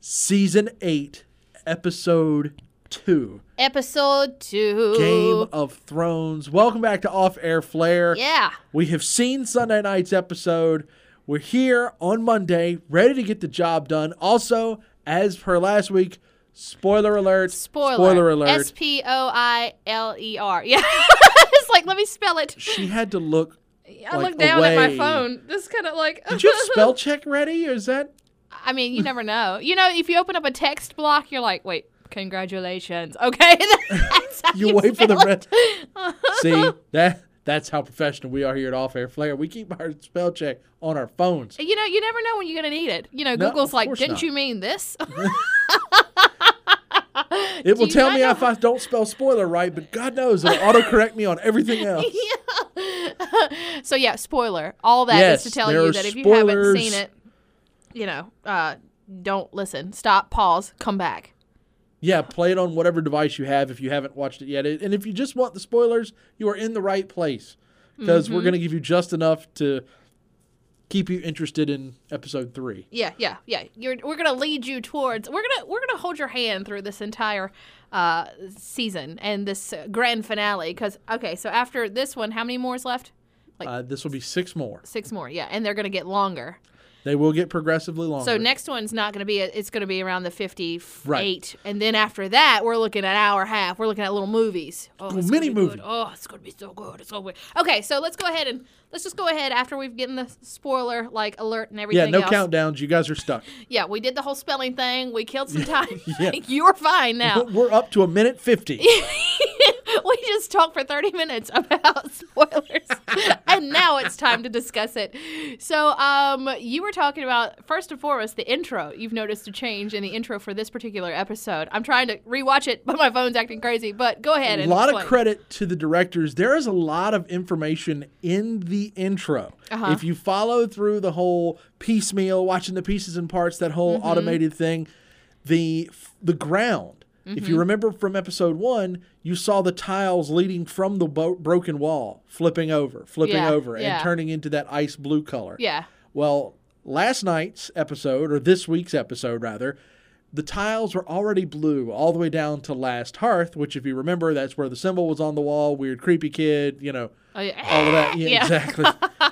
Season 8, Episode 2. Episode 2. Game of Thrones. Welcome back to Off Air Flair. Yeah. We have seen Sunday night's episode. We're here on Monday, ready to get the job done. Also, as per last week, spoiler alert. Spoiler alert. Spoiler. Yeah. It's like, let me spell it. She had to look I looked down away. at my phone. Just kind of like. Did you have spell check ready, or is that? I mean, you never know. You know, if you open up a text block, you're like, wait, congratulations. Okay. That's how You wait for the spell rest. See, that's how professional we are here at Off Air Flair. We keep our spell check on our phones. You know, you never know when you're going to need it. You know, No, Google's of like, course didn't not. you mean this? It will you tell not me know- if I don't spell spoiler right, but God knows it'll autocorrect me on everything else. So, yeah, spoiler. All that is Yes, to tell there you are that if you haven't spoilers. seen it, you know, don't listen. Stop, pause, come back. Yeah, play it on whatever device you have if you haven't watched it yet. And if you just want the spoilers, you are in the right place because we're going to give you just enough to keep you interested in episode 3. Yeah. We're gonna lead you towards. We're gonna hold your hand through this entire season and this grand finale. Because so after this one, how many more is left? This will be 6 more. 6 more. Yeah, and they're gonna get longer. They will get progressively longer. So next one's not gonna be. It's gonna be around the 58, Right. and then after that, we're looking at hour and a half. We're looking at little movies. Oh, it's mini gonna be movie. good. Oh, it's gonna be so good. It's so good. Okay, so let's just go ahead after we've gotten the spoiler alert and everything. Yeah, no else. countdowns. You guys are stuck. Yeah, we did the whole spelling thing. We killed some time. Yeah. You're fine now. We're up to 1:50. We just talked for 30 minutes about spoilers. And now it's time to discuss it. So, you were talking about, first and foremost, the intro. You've noticed a change in the intro for this particular episode. I'm trying to rewatch it, but my phone's acting crazy. But go ahead and A lot explain. of credit to the directors. There is a lot of information in the intro. Uh-huh. If you follow through the whole piecemeal, watching the pieces and parts, that whole Mm-hmm. automated thing, the ground. If Mm-hmm. you remember from episode 1, you saw the tiles leading from the broken wall, flipping over, Yeah. and turning into that ice blue color. Yeah. Well, last night's episode, or this week's episode rather, the tiles were already blue all the way down to Last Hearth, which if you remember, that's where the symbol was on the wall, weird creepy kid, Oh, yeah. all of that. Yeah, Yeah. exactly.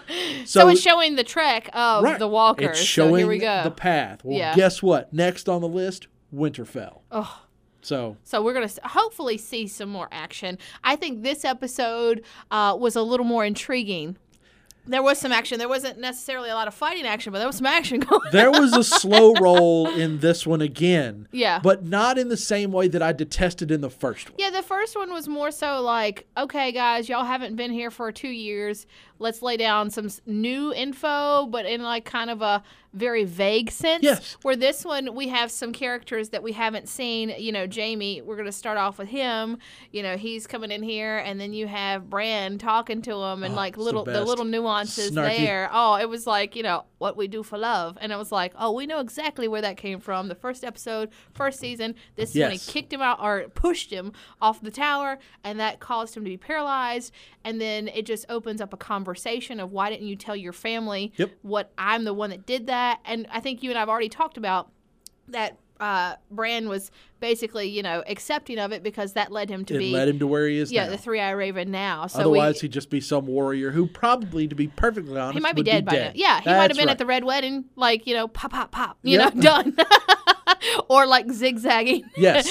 So it's showing the trek of right, the walkers. It's showing so here we go. the path. Well, Yeah. guess what? Next on the list, Winterfell. Oh. So we're going to hopefully see some more action. I think this episode was a little more intriguing. There was some action. There wasn't necessarily a lot of fighting action, but there was some action going on. there was a slow roll in this one again. Yeah. But not in the same way that I detested in the first one. Yeah, the first one was more so like, okay, guys, y'all haven't been here for 2 years. Let's lay down some new info, but in like kind of a very vague sense. Yes. Where this one, we have some characters that we haven't seen. You know, Jamie, we're going to start off with him. You know, he's coming in here, and then you have Bran talking to him, and like it's the best. little nuances Snarky. there. Oh, it was like, you know, what we do for love. And it was like, oh, we know exactly where that came from. The first episode, first season, this is when he Yes. kicked him out or pushed him off the tower, and that caused him to be paralyzed. And then it just opens up a conversation of why didn't you tell your family what I'm the one that did that? And I think you and I have already talked about that. Bran was basically, you know, accepting of it because that led him to It led him to where he is now. the Three-Eyed Raven now. So Otherwise, he'd just be some warrior who probably, to be perfectly honest, he might be would dead by now. Yeah, he might have been at the red wedding, like, you know, pop, pop, pop, you Yep. know, done. Or like zigzagging. Yes.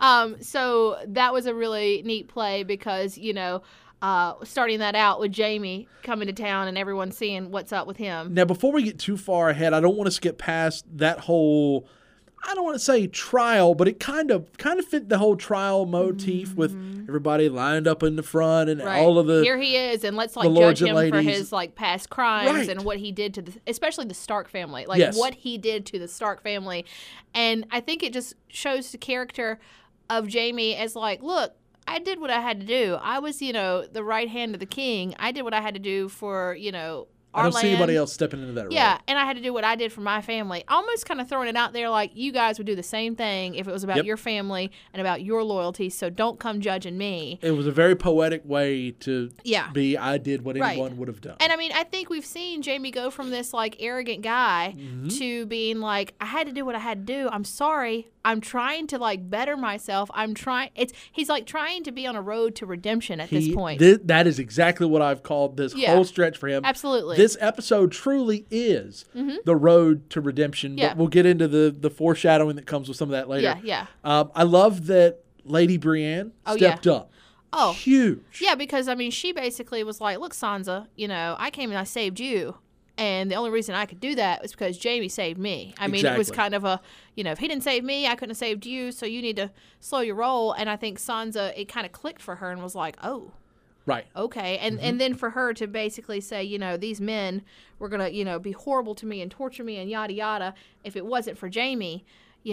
So that was a really neat play because, you know, starting that out with Jamie coming to town and everyone seeing what's up with him. Now, before we get too far ahead, I don't want to skip past that whole, I don't want to say trial, but it kind of fit the whole trial motif with everybody lined up in the front and Right. all of the. Here he is, and let's like the lords judge and him for ladies. his like past crimes Right. and what he did to especially the Stark family, like Yes. what he did to the Stark family. And I think it just shows the character of Jamie as like, look, I did what I had to do. I was, you know, the right hand of the king. I did what I had to do for, you know, I don't see anybody else stepping into that role. Yeah, and I had to do what I did for my family. Almost kind of throwing it out there like you guys would do the same thing if it was about your family and about your loyalty, so don't come judging me. It was a very poetic way to be, I did what anyone would have done. And I mean, I think we've seen Jamie go from this like arrogant guy to being like, I had to do what I had to do. I'm sorry. I'm trying to like better myself. He's like trying to be on a road to redemption at this point. That is exactly what I've called this whole stretch for him. Absolutely. This episode truly is the road to redemption. Yeah. But we'll get into the foreshadowing that comes with some of that later. Yeah. I love that Lady Brienne stepped up. Oh, huge. Yeah, because I mean, she basically was like, look, Sansa, I came and I saved you. And the only reason I could do that was because Jamie saved me. I mean, it was kind of a, if he didn't save me, I couldn't have saved you, so you need to slow your roll. And I think Sansa, it kind of clicked for her and was like, oh. Right. Okay. And then for her to basically say, these men were going to, be horrible to me and torture me and yada, yada. If it wasn't for Jamie,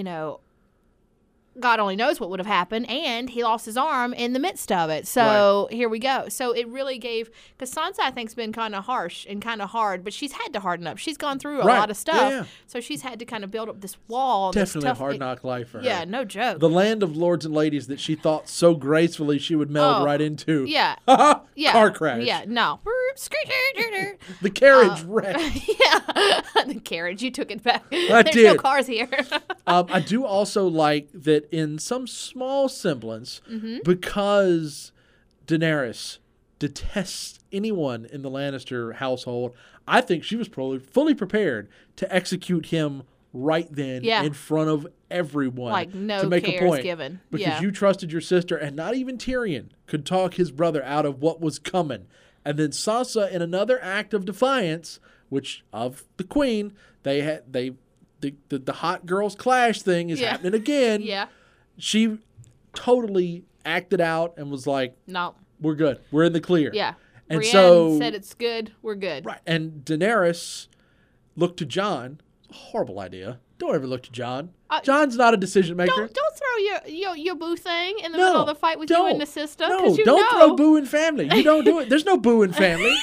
God only knows what would have happened, and he lost his arm in the midst of it. So here we go. So it really gave, because Sansa, I think, has been kind of harsh and kind of hard, but she's had to harden up. She's gone through a lot of stuff, so she's had to kind of build up this wall. Definitely a hard knock life for her. Yeah, no joke. The land of lords and ladies that she thought so gracefully she would meld right into. Yeah. Car crash. Yeah, no. The carriage wrecked. Yeah. The carriage, you took it back. There's no cars here. I do also like that in some small semblance, because Daenerys detests anyone in the Lannister household, I think she was probably fully prepared to execute him right then in front of everyone. Like no to make cares a point, given. Because you trusted your sister, and not even Tyrion could talk his brother out of what was coming. And then Sansa, in another act of defiance, which of the queen, the hot girls clash thing is happening again. Yeah. She totally acted out and was like, no, we're good. We're in the clear. Yeah. And Brienne said it's good. We're good. Right. And Daenerys looked to Jon. Horrible idea. Don't ever look to Jon. Jon's not a decision maker. Don't throw your boo thing in the middle of the fight with you and the sister. No, don't throw boo in family. You don't do it. There's no boo in family.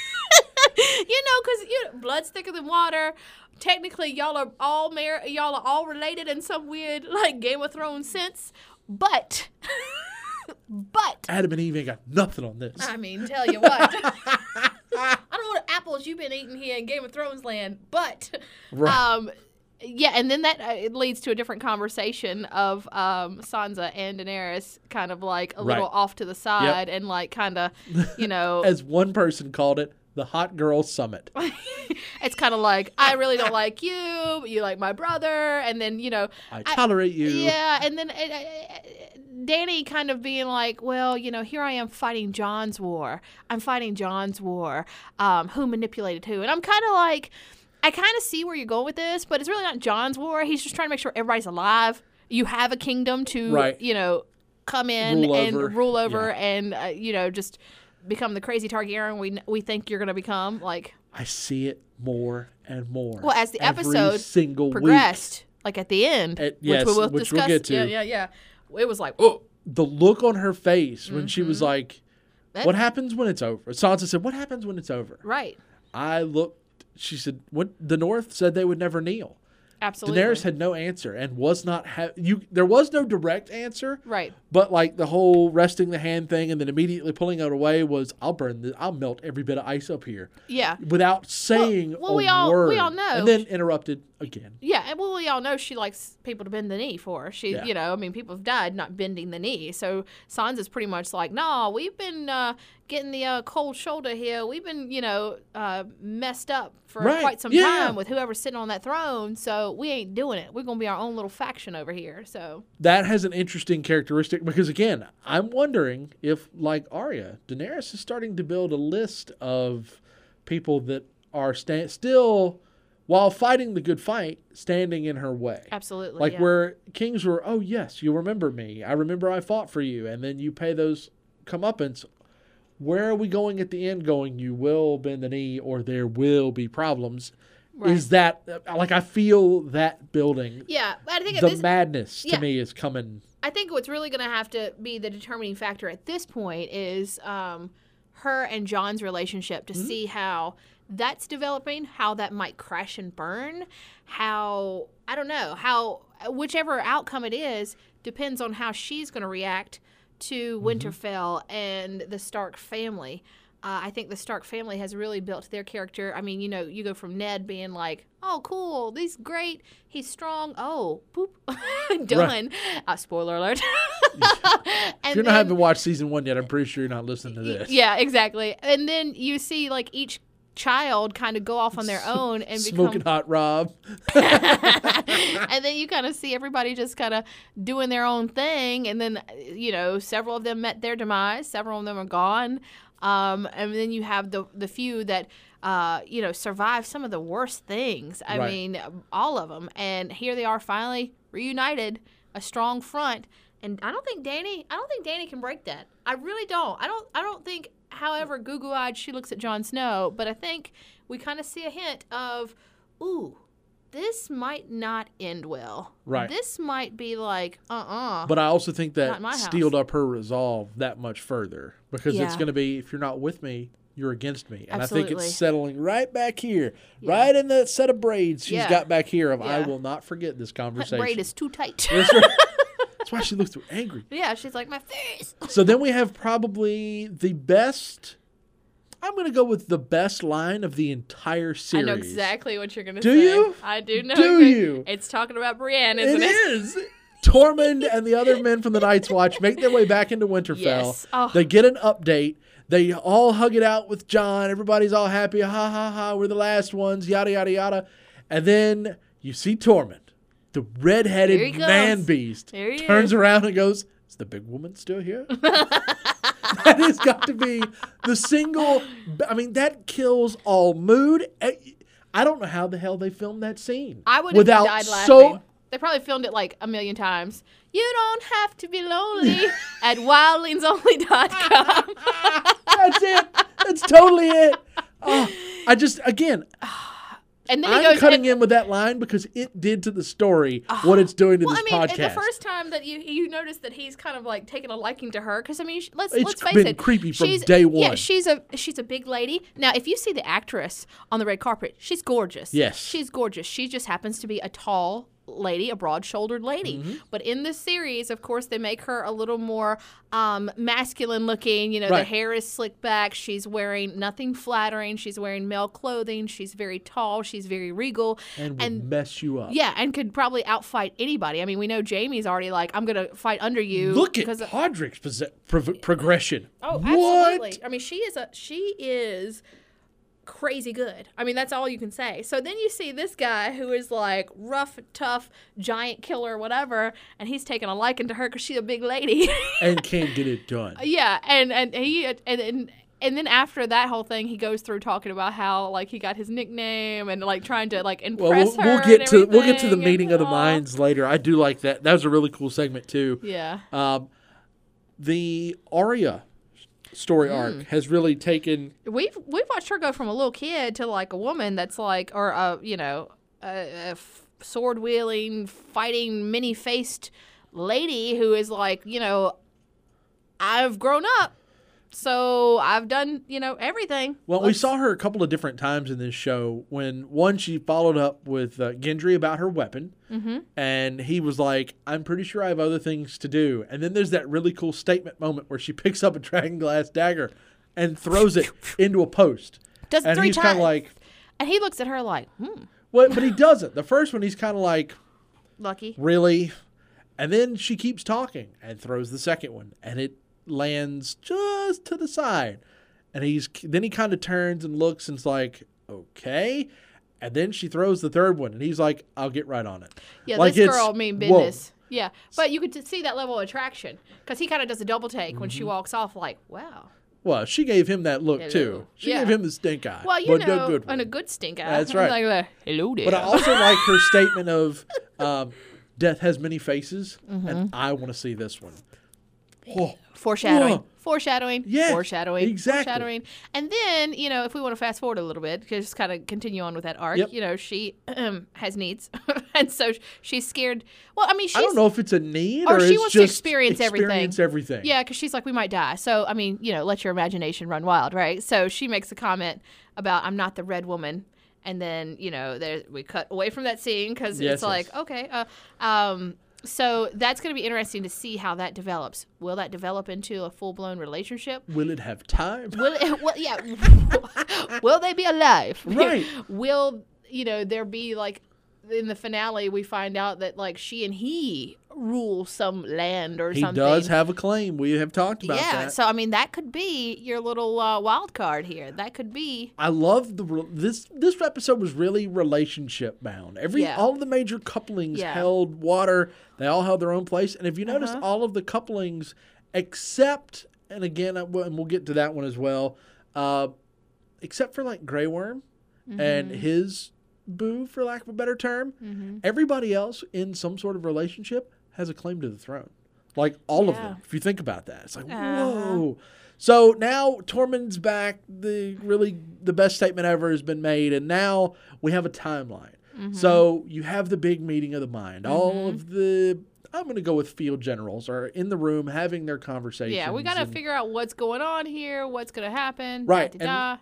Because blood's thicker than water. Technically, y'all are all related in some weird like Game of Thrones sense, but Adam and Eve ain't got nothing on this. I mean, tell you what. I don't know what apples you've been eating here in Game of Thrones land, but yeah, and then that it leads to a different conversation of Sansa and Daenerys kind of like a little off to the side and like kind of, as one person called it, the hot girl summit. It's kind of like, I really don't like you, but you like my brother, and then, I tolerate you. Yeah, and then Dany kind of being like, well, here I am fighting Jon's war. I'm fighting Jon's war. Who manipulated who? And I'm kind of like, I kind of see where you're going with this, but it's really not Jon's war. He's just trying to make sure everybody's alive. You have a kingdom to, come in rule over and, just become the crazy Targaryen we think you're going to become. Like, I see it more and more. Well, as the episode progressed, like at the end, which we'll get to. Yeah. It was like, oh. The look on her face when she was like, what happens when it's over? Sansa said, what happens when it's over? Right. I looked. She said, "What the North said they would never kneel." Absolutely. Daenerys had no answer and was not. There was no direct answer. Right. But like the whole resting the hand thing and then immediately pulling it away was, I'll melt every bit of ice up here. Yeah. Without saying a word. We all know. And then interrupted again. Yeah, and we all know she likes people to bend the knee for her. She, people have died not bending the knee. So Sansa's pretty much like, nah, we've been getting the cold shoulder here. We've been, messed up for quite some time with whoever's sitting on that throne. So we ain't doing it. We're going to be our own little faction over here. So that has an interesting characteristic because, again, I'm wondering if, like Arya, Daenerys is starting to build a list of people that are still, while fighting the good fight, standing in her way. Absolutely. Like where kings were, oh, yes, you remember me. I remember I fought for you. And then you pay those comeuppance. Where are we going at the end going, you will bend the knee or there will be problems? Right. Is that, like, I feel that building. Yeah. I think the madness to me is coming. I think what's really going to have to be the determining factor at this point is her and Jon's relationship to see how that's developing, how that might crash and burn, how, I don't know, how whichever outcome it is depends on how she's going to react to Winterfell and the Stark family. I think the Stark family has really built their character. I mean, you go from Ned being like, oh, cool, he's great, he's strong, oh, poop, done. Right. Spoiler alert. If you're not having watched season 1 yet, I'm pretty sure you're not listening to this. Yeah, exactly. And then you see, like, each child kind of go off on their own and smoking hot Rob. And then you kind of see everybody just kind of doing their own thing. And then, several of them met their demise. Several of them are gone. And then you have the few that, survive some of the worst things. I mean, all of them. And here they are finally reunited, a strong front. And I don't think Dany can break that. I really don't. I don't think, however goo-goo-eyed she looks at Jon Snow, but I think we kind of see a hint of, ooh, this might not end well. Right. This might be like, But I also think that steeled up her resolve that much further, because it's going to be, if you're not with me, you're against me. And Absolutely. I think it's settling right back here, right in that set of braids she's got back here of, I will not forget this conversation. That braid is too tight. That's right. That's why she looks so angry. Yeah, she's like, my face. So then we have probably the best, I'm going to go with the best line of the entire series. I know exactly what you're going to say. Do you? I do know. Do you? It's talking about Brienne, isn't it? It is. Tormund and the other men from the Night's Watch make their way back into Winterfell. Yes. Oh. They get an update. They all hug it out with Jon. Everybody's all happy. Ha, ha, ha. We're the last ones. Yada, yada, yada. And then you see Tormund, the red-headed man beast, turns around and goes, is the big woman still here? That has got to be the single, I mean, that kills all mood. I don't know how the hell they filmed that scene. I would have died laughing. They probably filmed it like a million times. You don't have to be lonely at wildlingsonly.com. That's it. That's totally it. I just, again... And then I'm cutting in with that line because it did to the story what it's doing to this podcast. The first time that you notice that he's kind of like taking a liking to her, because I mean, let's face it, it's been creepy from day one. Yeah, she's a big lady. Now, if you see the actress on the red carpet, she's gorgeous. Yes, she's gorgeous. She just happens to be a tall lady, a broad-shouldered lady. Mm-hmm. But in this series, of course, they make her a little more masculine looking. The hair is slicked back. She's wearing nothing flattering. She's wearing male clothing. She's very tall. She's very regal. And would mess you up. Yeah, and could probably outfight anybody. I mean, we know Jaime's already like, I'm going to fight under you. Look at Podrick's progression. Oh, absolutely. I mean, she is crazy good. I mean, that's all you can say. So then you see this guy who is like rough, tough, giant killer, whatever, and he's taking a liking to her because she's a big lady and can't get it done. Yeah, and then after that whole thing, he goes through talking about how like he got his nickname and like trying to like impress her. We'll get to the meeting of the minds later. I do like that. That was a really cool segment too. Yeah. The Arya story arc has really taken. We've watched her go from a little kid to like a woman that's like, or a sword wielding, fighting, many faced lady who is like, I've grown up, so I've done everything. Well, we saw her a couple of different times in this show. When one, she followed up with Gendry about her weapon, and he was like, I'm pretty sure I have other things to do. And then there's that really cool statement moment where she picks up a dragonglass dagger and throws it into a post. Does it 3 times. And he's kind of like... And he looks at her like, Well, but he doesn't. The first one, he's kind of like... Lucky. Really? And then she keeps talking and throws the second one, and it lands just to the side. And then he kind of turns and looks and's like, okay. And then she throws the third one, and he's like, I'll get right on it. Yeah, like this girl mean business. Whoa. Yeah, but you could see that level of attraction because he kind of does a double take when she walks off like, wow. Well, she gave him that look, too. She gave him the stink eye. Well, and a good stink eye. That's right. Like, hello there. But I also like her statement of death has many faces, and I want to see this one. Oh. Foreshadowing. Whoa. Foreshadowing. Yeah, foreshadowing. Exactly. Foreshadowing. And then, if we want to fast forward a little bit, just kind of continue on with that arc, she has needs. And so she's scared. Well, I mean, I don't know if it's a need or she it's wants just to experience everything. Yeah, because she's like, we might die. So, I mean, let your imagination run wild, right? So she makes a comment about, I'm not the red woman. And then, we cut away from that scene because it's like, okay. So that's going to be interesting to see how that develops. Will that develop into a full-blown relationship? Will it have time? Will they be alive? Right. Will, there be like, in the finale, we find out that like she and he rule some land or something. He does have a claim. We have talked about that. Yeah, so I mean that could be your little wild card here. That could be. I love this episode was really relationship bound. All of the major couplings held water. They all held their own place. And if you notice, all of the couplings except, and again, and we'll get to that one as well, except for like Grey Worm and his boo, for lack of a better term, everybody else in some sort of relationship has a claim to the throne. Like all of them. If you think about that, it's like, whoa. So now Tormund's back. The best statement ever has been made, and now we have a timeline. So you have the big meeting of the mind. All of the, I'm going to go with field generals, are in the room having their conversations. Yeah, we got to figure out what's going on here, what's going to happen. Right. And,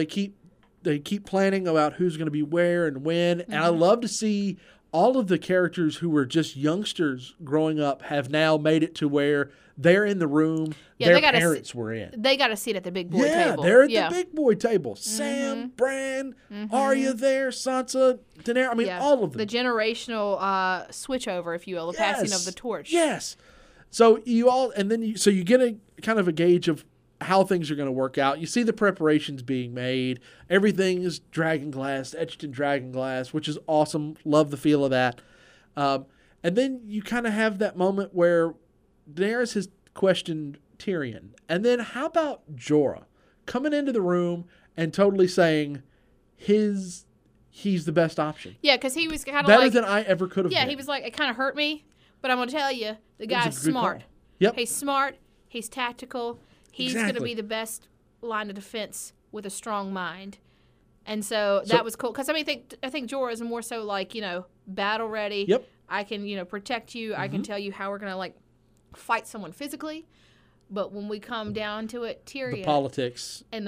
they keep planning about who's going to be where and when. And I love to see all of the characters who were just youngsters growing up have now made it to where they're in the room their parents were in. They got a seat at the big boy table. Yeah, they're at the big boy table. Sam, Bran, Arya there, Sansa, Daenerys. I mean, all of them. The generational switchover, if you will, the passing of the torch. Yes. So you get a kind of a gauge of how things are going to work out. You see the preparations being made. Everything is dragonglass, etched in dragonglass, which is awesome. Love the feel of that. And then you kind of have that moment where Daenerys has questioned Tyrion. And then how about Jorah coming into the room and totally saying he's the best option? Yeah, because he was kind of better than I ever could have been. Yeah, he was like, it kind of hurt me, but I'm going to tell you, the guy's smart. Yep. He's smart. He's tactical. He's going to be the best line of defense with a strong mind. And so that was cool. Because, I think Jorah is more so like, battle ready. Yep. I can, protect you. I can tell you how we're going to, like, fight someone physically. But when we come down to it, Tyrion. The politics and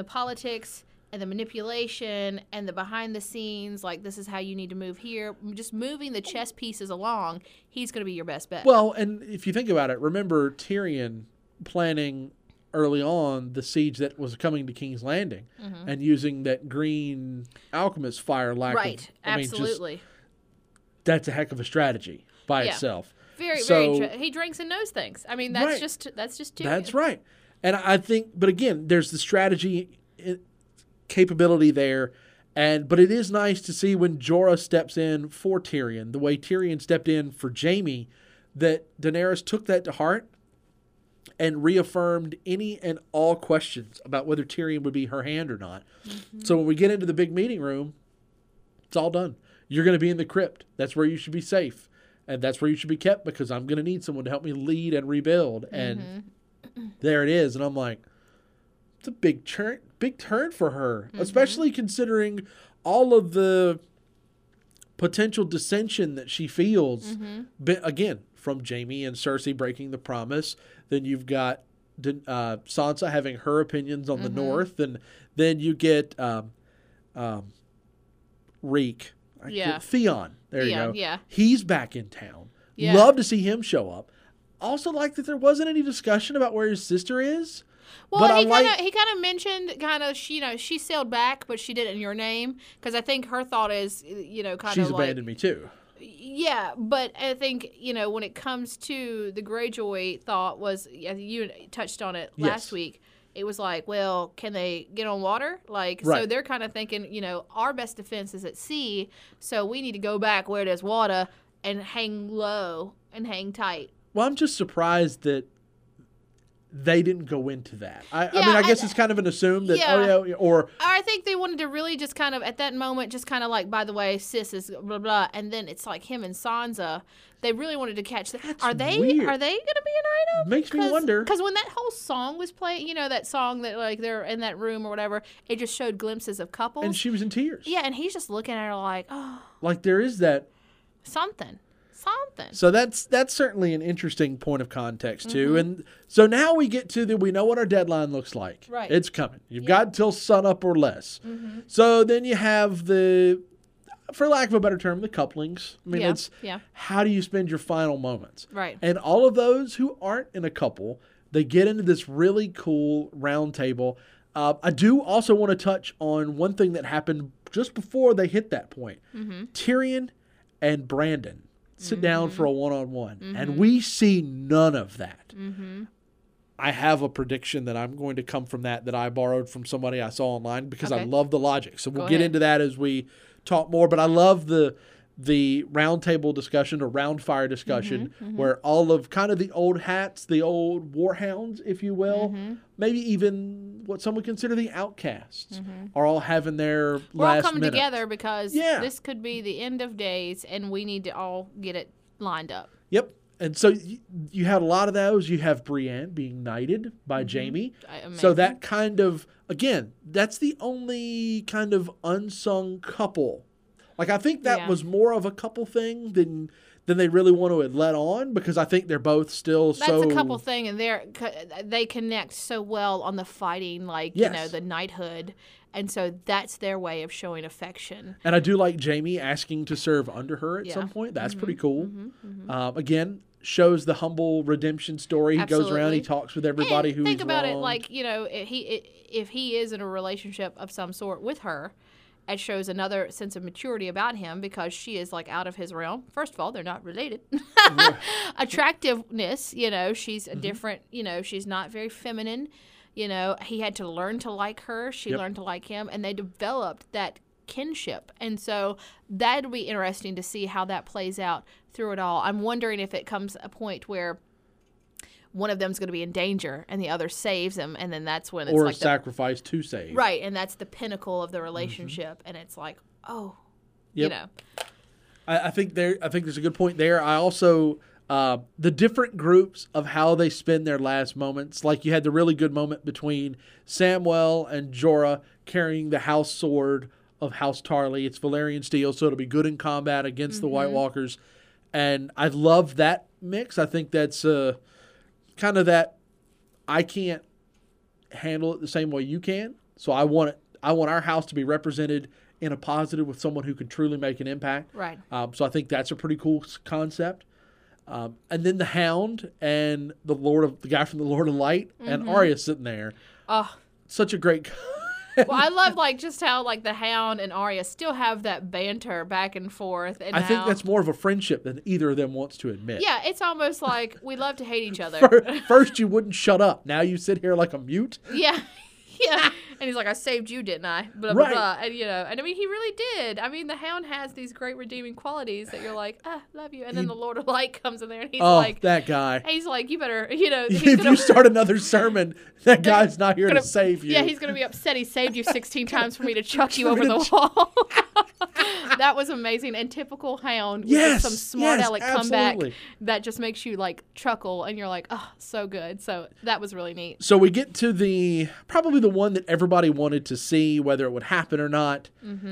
the manipulation and the behind the scenes, like this is how you need to move here. Just moving the chess pieces along, he's going to be your best bet. Well, and if you think about it, remember Tyrion planning early on the siege that was coming to King's Landing and using that green alchemist fire lack right, absolutely. That's a heck of a strategy by itself. Very. He drinks and knows things. I mean, that's just Tyrion. That's right. And I think, but again, there's the strategy capability there, but it is nice to see when Jorah steps in for Tyrion, the way Tyrion stepped in for Jaime, that Daenerys took that to heart and reaffirmed any and all questions about whether Tyrion would be her hand or not. So when we get into the big meeting room, it's all done. You're going to be in the crypt. That's where you should be safe. And that's where you should be kept because I'm going to need someone to help me lead and rebuild. And there it is. And I'm like, it's a big turn for her, especially considering all of the potential dissension that she feels. Again, from Jaime and Cersei breaking the promise. Then you've got Sansa having her opinions on the North. And then you get Reek. Theon. There you go. Yeah. He's back in town. Yeah. Love to see him show up. Also like that there wasn't any discussion about where his sister is. Well, he kind of mentioned she sailed back, but she did it in your name because I think her thought is she's abandoned me too. Yeah, but I think when it comes to the Greyjoy thought was you touched on it last week. It was like, well, can they get on water? So they're kind of thinking, our best defense is at sea, so we need to go back where there's water and hang low and hang tight. Well, I'm just surprised that they didn't go into that. I mean, I guess it's kind of an assumed that, or... I think they wanted to really just kind of, at that moment, just kind of like, by the way, sis is blah, blah, and then it's like him and Sansa. They really wanted to catch that. That's Are they weird. going to be an item? Makes me wonder. Because when that whole song was playing, that song that like they're in that room or whatever, it just showed glimpses of couples. And she was in tears. Yeah, and he's just looking at her like, oh. Like there is that Something. So that's certainly an interesting point of context too. And so now we get to we know what our deadline looks like. Right. It's coming. You've got till sunup or less. So then you have for lack of a better term, the couplings. I mean, it's how do you spend your final moments? Right. And all of those who aren't in a couple, they get into this really cool round table. I do also want to touch on one thing that happened just before they hit that point. Tyrion and Brandon sit down for a one-on-one, and we see none of that. I have a prediction that I'm going to come from that I borrowed from somebody I saw online because I love the logic. So we'll get into that as we talk more, but I love the round table discussion or round fire discussion where all of kind of the old hats, the old warhounds, if you will, maybe even what some would consider the outcasts are all having their We're last all coming minute. together because this could be the end of days and we need to all get it lined up. Yep. And so you had a lot of those. You have Brienne being knighted by Jaime. Amazing. So that kind of, again, that's the only kind of unsung couple. Like, I think that was more of a couple thing than they really want to let on because I think they're both still That's a couple thing, and they connect so well on the fighting, like, you know, the knighthood. And so that's their way of showing affection. And I do like Jaime asking to serve under her at some point. That's pretty cool. Again, shows the humble redemption story. He goes around, he talks with everybody who he's think about wronged. it like, you know, if he is in a relationship of some sort with her, it shows another sense of maturity about him because she is like out of his realm. First of all, they're not related. Attractiveness, you know, she's a different, you know, she's not very feminine. You know, he had to learn to like her. She learned to like him, and they developed that kinship. And so that'll be interesting to see how that plays out through it all. I'm wondering if it comes a point where one of them's going to be in danger and the other saves him, and then that's when it's or like sacrifice to save. Right, and that's the pinnacle of the relationship, and it's like, oh, you know. I think there's a good point there. I also the different groups of how they spend their last moments. Like you had the really good moment between Samwell and Jorah carrying the house sword of House Tarly. It's Valyrian steel, so it'll be good in combat against the White Walkers. And I love that mix. I think that's kind of that I can't handle it the same way you can. So I want our house to be represented in a positive with someone who can truly make an impact. Right. So I think that's a pretty cool concept. And then the Hound and the guy from the Lord of Light and Arya sitting there. Oh, such a great. Well, I love like just how like the Hound and Arya still have that banter back and forth. And I think that's more of a friendship than either of them wants to admit. Yeah, it's almost like we love to hate each other. First you wouldn't shut up. Now you sit here like a mute. Yeah. Yeah. And he's like, I saved you, didn't I? Blah, blah, blah. And, you know, and I mean, he really did. I mean, the Hound has these great redeeming qualities that you're like, love you. And then the Lord of Light comes in there and he's like, that guy. He's like, you better, you know. If you start another sermon, that guy's not here to save you. Yeah, he's going to be upset. He saved you 16 times for me to chuck you over the wall. That was amazing. And typical Hound with some smart aleck comeback that just makes you like chuckle and you're like, oh, so good. So that was really neat. So we get to probably the one that everybody wanted to see, whether it would happen or not.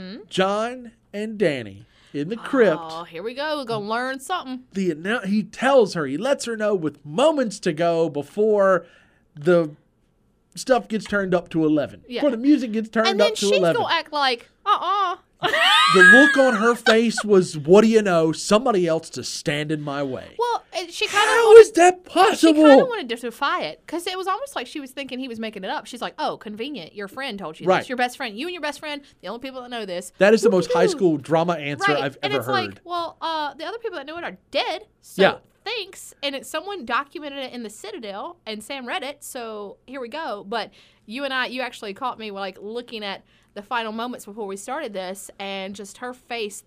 Jon and Dany in the crypt. Oh, here we go. We're going to learn something. He tells her, he lets her know with moments to go before the stuff gets turned up to 11. Yeah. Before the music gets turned up to 11. And then she's going to act like, The look on her face was, what do you know, somebody else to stand in my way. Well, she kind of How is that possible? She kind of wanted to defy it because it was almost like she was thinking he was making it up. She's like, oh, convenient. Your friend told you this. Your best friend. You and your best friend, the only people that know this. That is the most high school drama answer I've ever heard. And it's like, well, the other people that know it are dead. So thanks. And someone documented it in the Citadel and Sam read it. So here we go. But you actually caught me like looking at the final moments before we started this and just her face,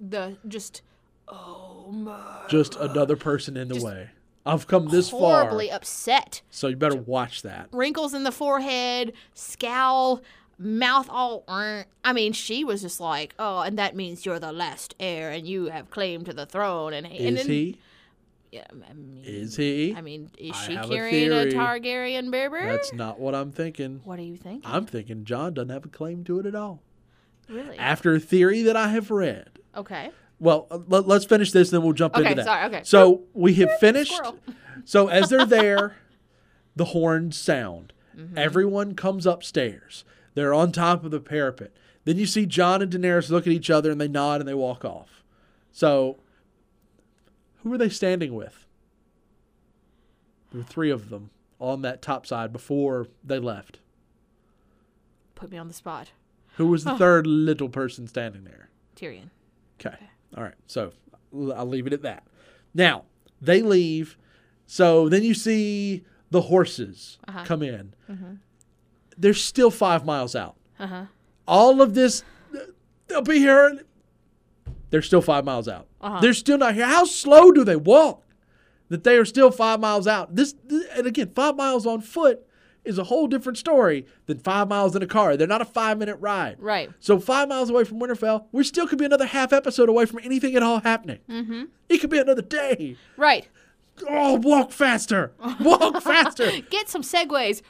oh my. Just another person in the way. I've come this far. Horribly upset. So you better watch that. Wrinkles in the forehead, scowl, mouth all. I mean, she was just like, oh, and that means you're the last heir and you have claim to the throne. Is he? Yeah, I mean, is he? I mean, is she carrying a Targaryen bearer? That's not what I'm thinking. What are you thinking? I'm thinking Jon doesn't have a claim to it at all. Really? After a theory that I have read. Okay. Well, let's finish this, then we'll jump into that. Sorry, okay. So we have finished. Squirrel. So as they're there, the horns sound. Mm-hmm. Everyone comes upstairs. They're on top of the parapet. Then you see Jon and Daenerys look at each other and they nod and they walk off. So who are they standing with? There were 3 of them on that top side before they left. Put me on the spot. Who was the third little person standing there? Tyrion. Okay. All right. So I'll leave it at that. Now, they leave. So then you see the horses come in. Mm-hmm. They're still 5 miles out. Uh-huh. All of this, they'll be here. They're still 5 miles out. Uh-huh. They're still not here. How slow do they walk that they are still 5 miles out? This and again, 5 miles on foot is a whole different story than 5 miles in a car. They're not a 5-minute ride. Right. So 5 miles away from Winterfell, we still could be another half episode away from anything at all happening. Mm-hmm. It could be another day. Right. Oh, walk faster. Walk faster. Get some segues.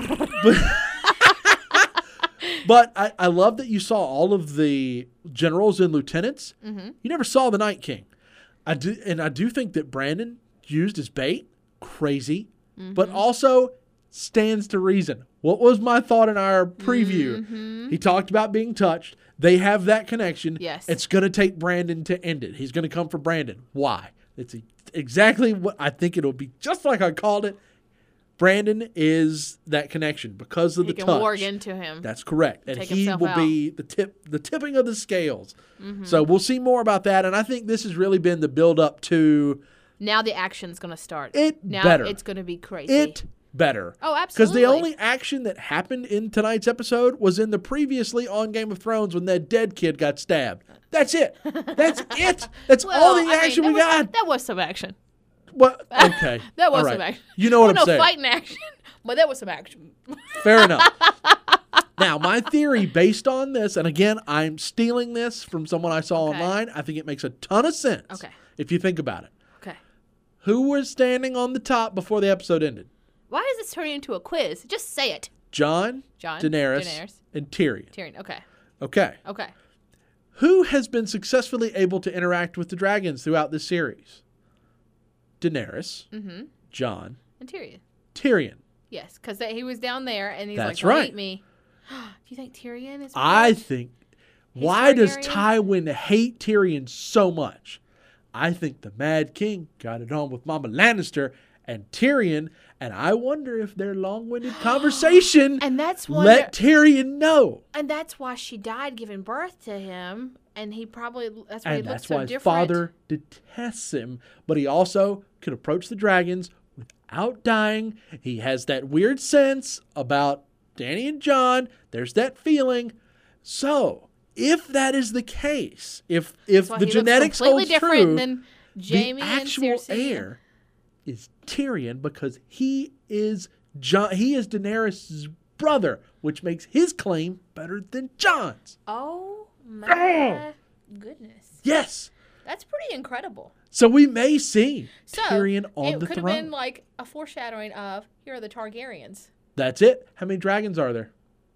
But I love that you saw all of the generals and lieutenants. Mm-hmm. You never saw the Night King. I do think that Brandon used his bait. Crazy. Mm-hmm. But also stands to reason. What was my thought in our preview? Mm-hmm. He talked about being touched. They have that connection. Yes. It's going to take Brandon to end it. He's going to come for Brandon. Why? It's exactly what I think it'll be, just like I called it. Brandon is that connection because of the touch. He can warg into him. That's correct. And he will be the tipping of the scales. Mm-hmm. So we'll see more about that. And I think this has really been the build up to. Now the action's going to start. Now better. It's going to be crazy. It better. Oh, absolutely. Because the only action that happened in tonight's episode was in the previously on Game of Thrones when that dead kid got stabbed. That's it. That's it. That's all the action we got. That was some action. Well, okay. That was all right. some action. You know what I'm saying. No fighting action, but that was some action. Fair enough. Now, my theory based on this, and again, I'm stealing this from someone I saw online. I think it makes a ton of sense if you think about it. Okay. Who was standing on the top before the episode ended? Why is this turning into a quiz? Just say it. Jon, Daenerys, and Tyrion. Okay. Who has been successfully able to interact with the dragons throughout this series? Daenerys, Jon, and Tyrion. Yes, because he was down there and he's That's like, right. eat me. Do you think Tyrion is? I think. Why does Targaryen? Tywin hate Tyrion so much? I think the Mad King got it on with Mama Lannister and Tyrion, and I wonder if their long-winded conversation and that's why let Tyrion know. And that's why she died giving birth to him, and he probably that's why he looks so his different. father detests him, but he also could approach the dragons without dying. He has that weird sense about Dany and Jon. There's that feeling. So, if that is the case, if the genetics holds true, than Jaime the actual and Cersei. heir is Tyrion because he is Daenerys' brother, which makes his claim better than Jon's. Oh my goodness. Yes. That's pretty incredible. So we may see Tyrion on the throne. It could have been like a foreshadowing of, here are the Targaryens. That's it. How many dragons are there?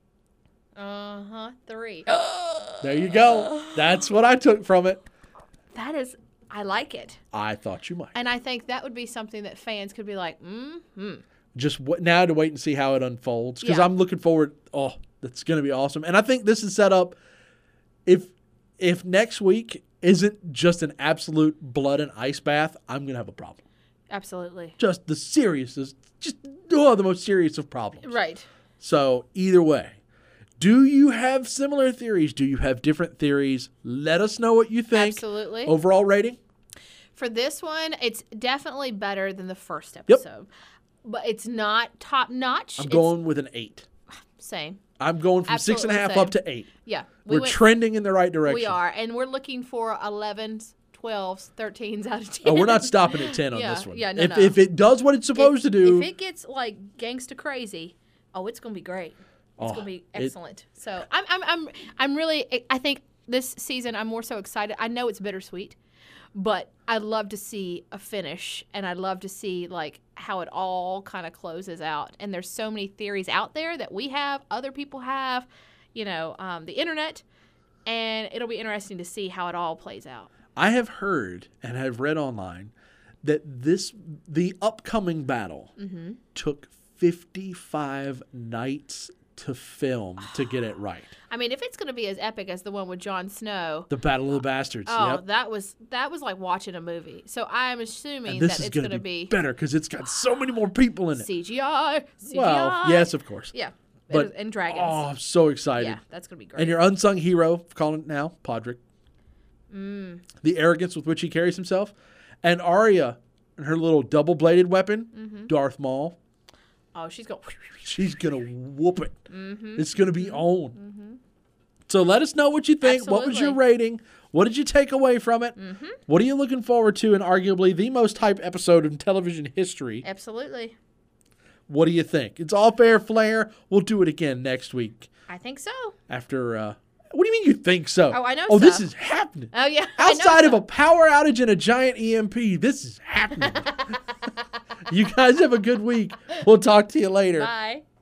3. There you go. That's what I took from it. I like it. I thought you might. And I think that would be something that fans could be like, Just now to wait and see how it unfolds. Because I'm looking forward. Oh, that's going to be awesome. And I think this is set up. If next week isn't just an absolute blood and ice bath, I'm going to have a problem. Absolutely. Just the seriousness. The most serious of problems. Right. So either way. Do you have similar theories? Do you have different theories? Let us know what you think. Absolutely. Overall rating? For this one, it's definitely better than the first episode. Yep. But it's not top notch. I'm going with an 8. Same. I'm going from 6.5 up to 8. Yeah. We're trending in the right direction. We are. And we're looking for 11s, 12s, 13s out of 10. Oh, we're not stopping at 10 on this one. Yeah, no. If it does what it's supposed to do. If it gets like gangsta crazy, it's going to be great. It's going to be excellent. So I'm really, I think this season I'm more so excited. I know it's bittersweet, but I'd love to see a finish, and I'd love to see like how it all kind of closes out. And there's so many theories out there that we have, other people have, the internet, and it'll be interesting to see how it all plays out. I have heard and I've read online that the upcoming battle took 55 nights to film to get it right. I mean, if it's going to be as epic as the one with Jon Snow, the Battle of the Bastards. Oh, yep. that was like watching a movie. So I'm assuming this that is it's going to be better because it's got so many more people in it. CGI. Well, yes, of course. Yeah, But and dragons. Oh, I'm so excited. Yeah, that's going to be great. And your unsung hero, calling it now, Podrick. The arrogance with which he carries himself, and Arya and her little double-bladed weapon, Darth Maul. Oh, she's going. She's gonna whoop it. It's gonna be on. So let us know what you think. Absolutely. What was your rating? What did you take away from it? What are you looking forward to in arguably the most hyped episode in television history? Absolutely. What do you think? It's all fair, Flair. We'll do it again next week. I think so. After, what do you mean you think so? Oh, I know Oh, so. this is happening. Oh, yeah. Outside of a power outage and a giant EMP, this is happening. You guys have a good week. We'll talk to you later. Bye.